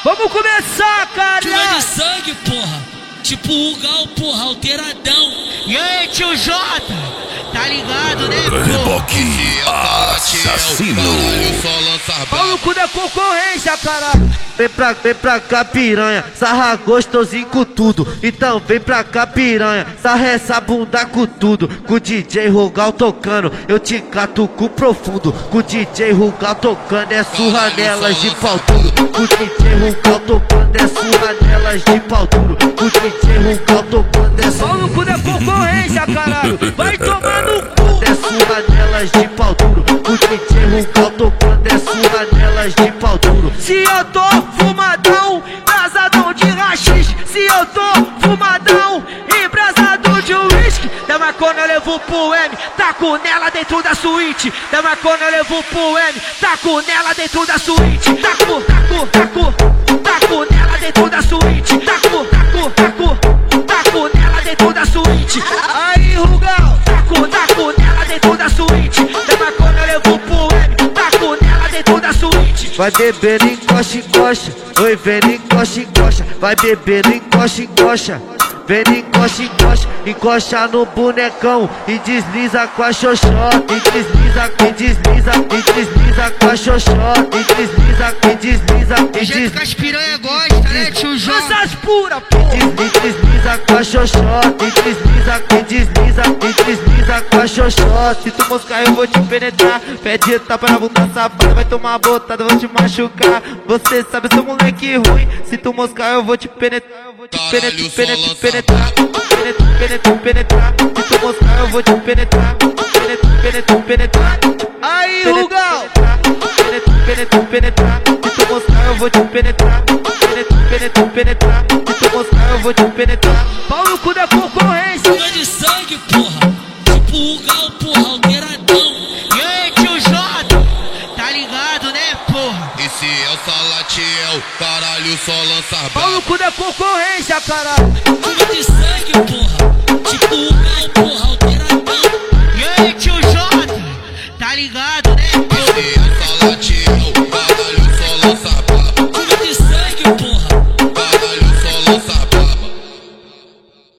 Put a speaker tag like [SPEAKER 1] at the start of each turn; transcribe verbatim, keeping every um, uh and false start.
[SPEAKER 1] Vamos começar, cara!
[SPEAKER 2] Chuva de sangue, porra. Tipo o Gal, porra, alteradão.
[SPEAKER 1] E aí, tio Jota? Tá ligado, né, pô?
[SPEAKER 3] Reboque assassino.
[SPEAKER 1] Pau no cu da concorrência, caralho.
[SPEAKER 4] Vem pra, vem pra cá, piranha, sarra gostosinho com tudo. Então vem pra cá, piranha, sarra essa bunda com tudo. Com o D J Rugal tocando, eu te cato com profundo. Com o D J Rugal tocando, é surra nelas de pau duro. Com o D J Rugal tocando, é surra nelas de pau duro. Com o D J Rugal tocando, é
[SPEAKER 1] Pau no cu da concorrência, caralho. Vai tomar no cu.
[SPEAKER 4] É surra nelas de pau duro. Com o D J Rugal tocando, é surra nelas de pau duro.
[SPEAKER 1] Se eu tô fumadão, embrasadão de rachixe. Se eu tô fumadão, embrasado de uísque. Da macona eu levo pro M, taco nela dentro da suíte. Da macona eu levo pro M, taco nela dentro da suíte. Taco, taco, taco, taco nela dentro da suíte. Taco, taco, taco, taco nela dentro da suíte. Aí, Rugal, taco, taco nela dentro da suíte. Da macona eu levo pro M, taco nela dentro da suíte.
[SPEAKER 4] Vai bebendo, encoxa, encoxa. Oi, vem, encoxa, encoxa. Vai bebendo, encoxa, encoxa. Vem, encoxa, encoxa. Encoxa no bonecão e desliza com a xoxota. E desliza, e desliza, e desliza com a xoxota. E desliza, e desliza, e
[SPEAKER 1] Do jeito
[SPEAKER 4] desliza.
[SPEAKER 1] que as piranha gosta, né, tio João? Essas pura, pô!
[SPEAKER 4] Desliza, desliza com a xoxota. E desliza, e desliza, e desliza com a xoxota. Se tu moscar eu vou te penetrar. Pede tapa na bunda safada, vai tomar botada, vou te machucar. Você sabe, eu sou moleque ruim. Se tu moscar eu vou te penetrar. Te penetrar, penetrar, penetrar, penetrar, penetrar, penetrar. Se tu moscar eu vou te penetrar. Penetrar, penetrar, penetrar.
[SPEAKER 1] Aí, Rugal!
[SPEAKER 4] Penetrar, penetrar, penetrar. Se tu moscar eu vou te penetrar. Penetrar, penetrar, penetrar. Se tu moscar eu vou te penetrar.
[SPEAKER 1] Pau no cu da concorrência!
[SPEAKER 2] Chuva de sangue, porra. Tipo o Gal, porra, alteradão.
[SPEAKER 1] E aí, tio Jota? Tá ligado, né, porra?
[SPEAKER 3] Esse é o Salatiel, caralho, só lança
[SPEAKER 1] Pau no cu da concorrência, caralho!
[SPEAKER 2] Chuva de sangue, porra. Tipo o Gal, porra, alteradão.
[SPEAKER 1] E aí, tio Jota? Tá ligado, né, porra?
[SPEAKER 3] Esse é o Salatiel,